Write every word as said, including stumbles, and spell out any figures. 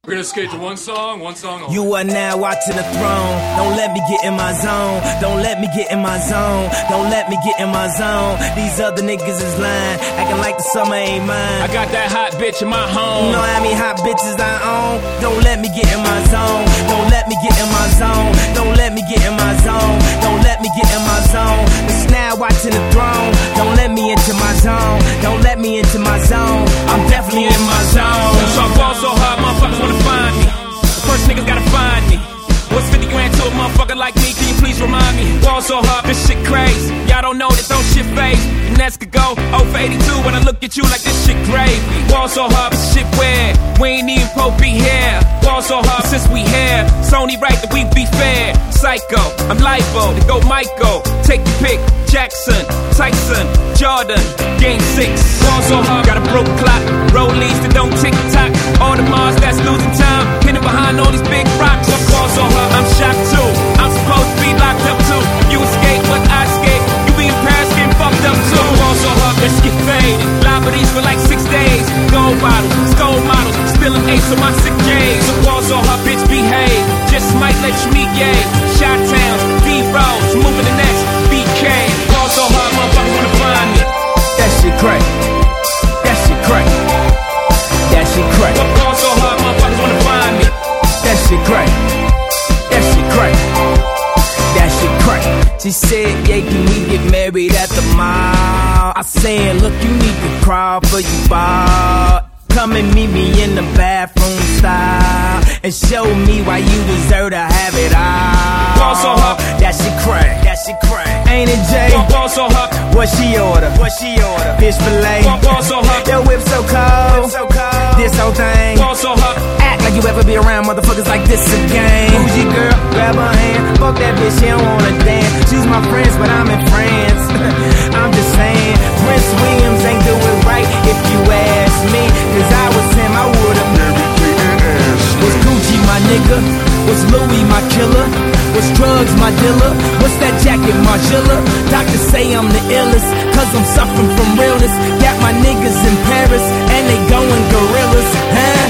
We're gonna skate to one song, one song only. You are now watching the throne. Don't let me get in my zone. Don't let me get in my zone. Don't let me get in my zone. These other niggas is lying, acting like the summer ain't mine. I got that hot bitch in my home. You know how many hot bitches I own? Don't let me get in my zone. Don't let me get in my zone. Don't let me get in my zone. Don't let me get in my zone. It's now watching the throne. Don't let me into my zone. Don't let me into my zone. I'm definitely in my zone. So I ball so hard, motherfuckers wanna find me. The first niggas gotta find me. What's fifty grand to a motherfucker like me? Can you please remind me? Ball so hard, this shit crazy. Y'all don't know that don't shit phase. And that's could go oh for eighty-two when I look at you like this shit gravy. Ball so hard, this shit weird. We ain't even supposed to be here. Ball so hard since we here. It's only right that we be fair. Psycho, I'm libo to go Michael. Take your pick. Jackson, Tyson, Jordan, game six. Ball so hard, got a broke clock. Rollies that don't tick tock. All the Mars that's losing time. Hidden behind all these big rocks. I ball so hard, I'm shocked too. I'm supposed to be locked up too. You escape, but I escape. You be in Paris getting fucked up too. Ball so hard, let's get faded. Liberties for like six days. Gold bottles, gold models, spilling ace on my sick days. So ball so hard, bitch, behave. Just might let you meet gay. Shot towns, D-Rolls, moving the next B K. Ball so hard, motherfuckers wanna find me. That shit crack. That shit crack. That shit crack. Ball so hard, motherfuckers wanna find me. That shit crack. That shit crack. That shit crack. She said, yeah, can we get married at the mall? I said, look, you need to crawl for you ball. Come and meet me in the bathroom style and show me why you deserve to have it all. Ball so hard. That shit crack. That shit crack. Ain't it, Jay? Ball so hard. What she order? What she order? Fish fillet. Ball so hard. Your whip so cold. So cold. This whole thing. Ball so hard. Act like you ever be around motherfuckers like this again. Bougie girl, grab her hand. Fuck that bitch, she don't wanna dance. She's my friends, but I'm in France. I'm just saying, Prince Williams ain't do it right if you ask me. Cause I was him, I would've married Clinton ass. Was Gucci my nigga? Was Louis my killer? Was drugs my dealer? What's that jacket, Margilla? Doctors say I'm the illest, cause I'm suffering from realness. Got my niggas in Paris, and they going gorillas, huh?